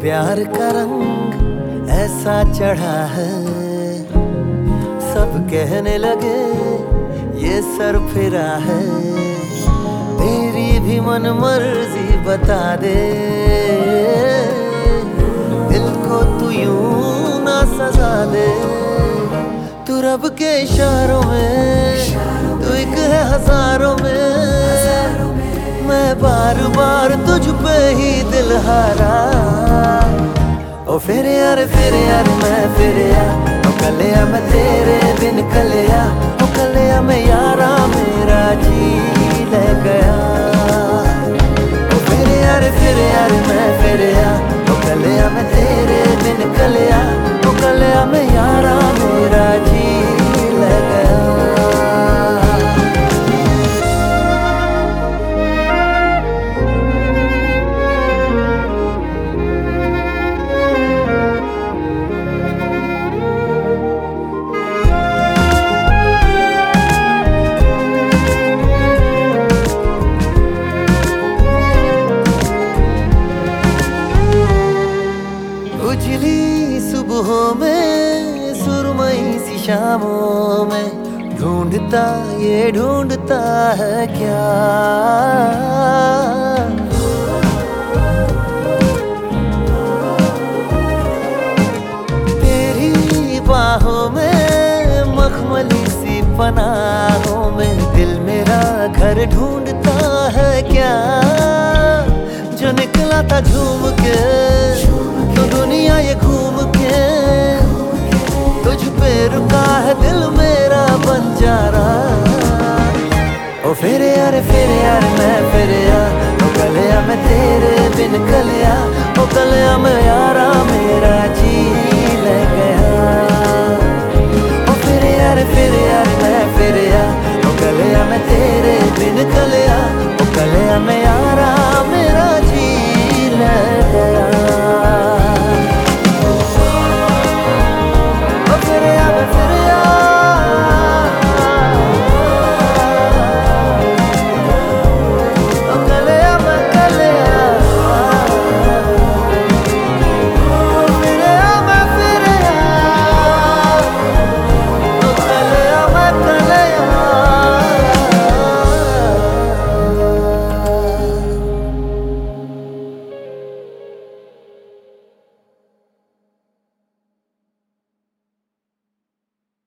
प्यार का रंग ऐसा चढ़ा है, सब कहने लगे ये सर फिरा है। तेरी भी मन मर्जी बता दे, दिल को तू यूं ना सजा दे। तू रब के इशारों में, तू एक है हजारों में। मैं बार बार तुझ पे ही दिल हारा। ओ फिर यार मैं फिर यार, ओ कलिया मैं तेरे बिन कलिया, ओ कलिया मैं यारा मेरा जी ले गया। ओ फिर यार मैं फिर यार, ओ कलिया मैं तेरे बिन कलिया, ओ कलिया मैं यारा मेरा जी ले गया। उजली सुबहों में, सुरमई सी शामों में, ढूंढता ये ढूंढता है क्या। तेरी बाहों में, मखमली सी पनाहों में, दिल मेरा घर ढूंढता है क्या। जो निकला था झूम के तो दुनिया ये घूम के, तुझ पे रुका है दिल मेरा बंजारा। ओ फिर यार मैं फिर यार, ओ कलिया मैं तेरे बिन कलिया, ओ कलिया मैं यारा